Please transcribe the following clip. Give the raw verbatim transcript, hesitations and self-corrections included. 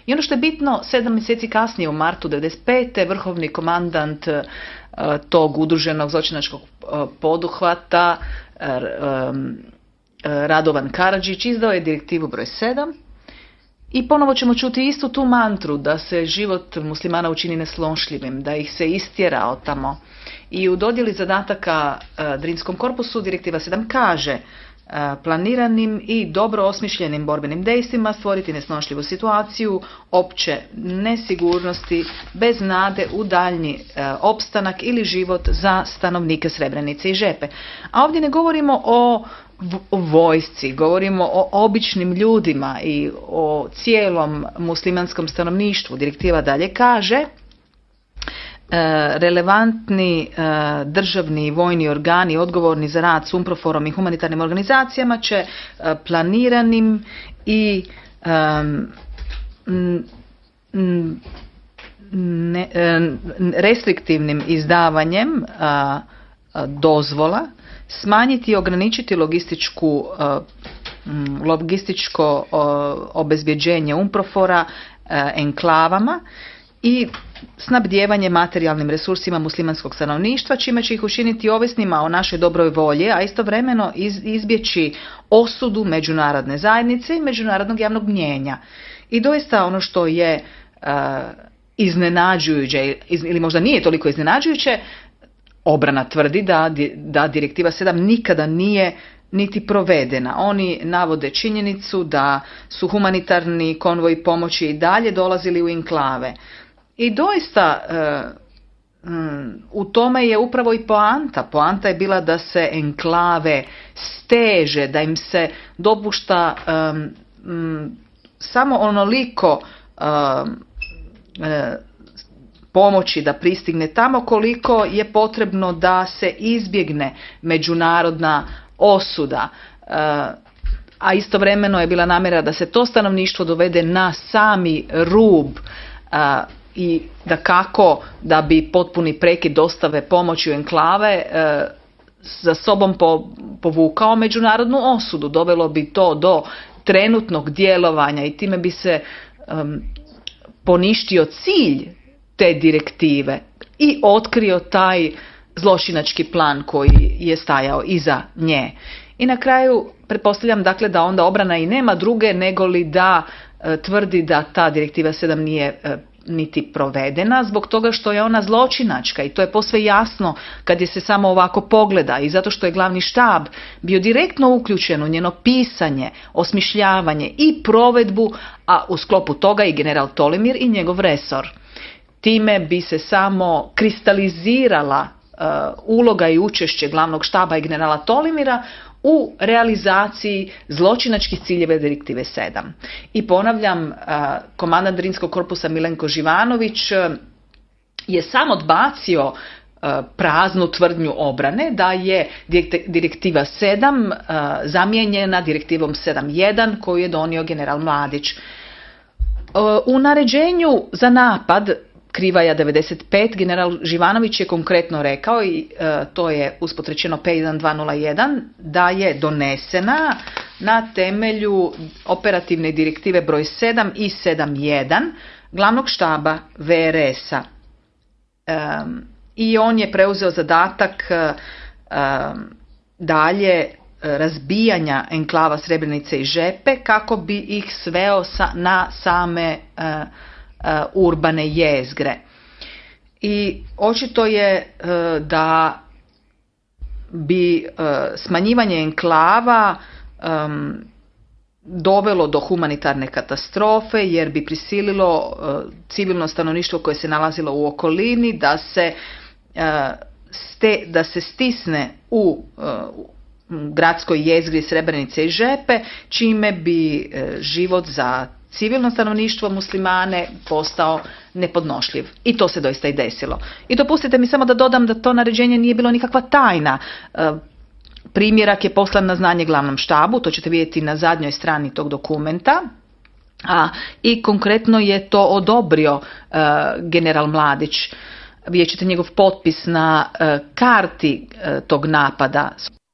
I ono što je bitno, sedam mjeseci kasnije u martu devedeset pete vrhovni komandant tog udruženog zločinačkog poduhvata Radovan Karadžić izdao je direktivu broj sedam i ponovo ćemo čuti istu tu mantru da se život muslimana učini nesnošljivim, da ih se istjera od tamo. I u dodjeli zadataka Drinskom korpusu direktiva sedam kaže: planiranim i dobro osmišljenim borbenim dejstvima stvoriti nesnošljivu situaciju opće nesigurnosti bez nade u daljnji e, opstanak ili život za stanovnike Srebrenice i Žepe. A ovdje ne govorimo o, o vojsci, govorimo o običnim ljudima i o cijelom muslimanskom stanovništvu. Direktiva dalje kaže: relevantni državni i vojni organi odgovorni za rad s UNPROFOR-om i humanitarnim organizacijama će planiranim i ne, restriktivnim izdavanjem dozvola smanjiti i ograničiti logističku, logističko obezbjeđenje UNPROFOR-a enklavama i snabdijevanje materijalnim resursima muslimanskog stanovništva, čime će ih učiniti ovisnima o našoj dobroj volji, a istovremeno iz, izbjeći osudu međunarodne zajednice i međunarodnog javnog mnijenja. I doista ono što je uh, iznenađujuće, iz, ili možda nije toliko iznenađujuće, obrana tvrdi da, da direktiva sedam nikada nije niti provedena. Oni navode činjenicu da su humanitarni konvoji pomoći i dalje dolazili u enklave. I doista uh, um, u tome je upravo i poanta. Poanta je bila da se enklave steže, da im se dopušta um, um, samo onoliko um, uh, pomoći da pristigne tamo koliko je potrebno da se izbjegne međunarodna osuda. Uh, a istovremeno je bila namjera da se to stanovništvo dovede na sami rub uh, i da kako da bi potpuni prekid dostave pomoći u enklave e, za sobom po, povukao međunarodnu osudu. Dovelo bi to do trenutnog djelovanja i time bi se um, poništio cilj te direktive i otkrio taj zločinački plan koji je stajao iza nje. I na kraju pretpostavljam dakle da onda obrana i nema druge nego li da e, tvrdi da ta direktiva sedam nije e, niti provedena zbog toga što je ona zločinačka i to je posve jasno kad je se samo ovako pogleda i zato što je glavni štab bio direktno uključen u njeno pisanje, osmišljavanje i provedbu, a u sklopu toga i general Tolimir i njegov resor. Time bi se samo kristalizirala uh, uloga i učešće glavnog štaba i generala Tolimira u realizaciji zločinačkih ciljeva direktive sedam. I ponavljam, komandant Drinskog korpusa Milenko Živanović je sam odbacio praznu tvrdnju obrane da je direktiva sedam zamijenjena direktivom sedam jedan koju je donio general Mladić. U naređenju za napad Krivaja devedeset pet general Živanović je konkretno rekao i e, to je usput rečeno P jedan dva nula jedan da je donesena na temelju operativne direktive broj sedam i sedam jedan glavnog štaba V R S-a. E, I on je preuzeo zadatak e, dalje razbijanja enklava Srebrenice i Žepe kako bi ih sveo sa, na same e, urbane jezgre. I očito je da bi smanjivanje enklava um, dovelo do humanitarne katastrofe jer bi prisililo uh, civilno stanovništvo koje se nalazilo u okolini da se, uh, ste, da se stisne u uh, gradskoj jezgri Srebrenice i Žepe, čime bi uh, život za civilno stanovništvo muslimane postao nepodnošljiv. I to se doista i desilo. I dopustite mi samo da dodam da to naređenje nije bilo nikakva tajna. E, primjerak je poslan na znanje glavnom štabu, to ćete vidjeti na zadnjoj strani tog dokumenta. A, i konkretno je to odobrio e, general Mladić. Vidjet ćete njegov potpis na e, karti e, tog napada.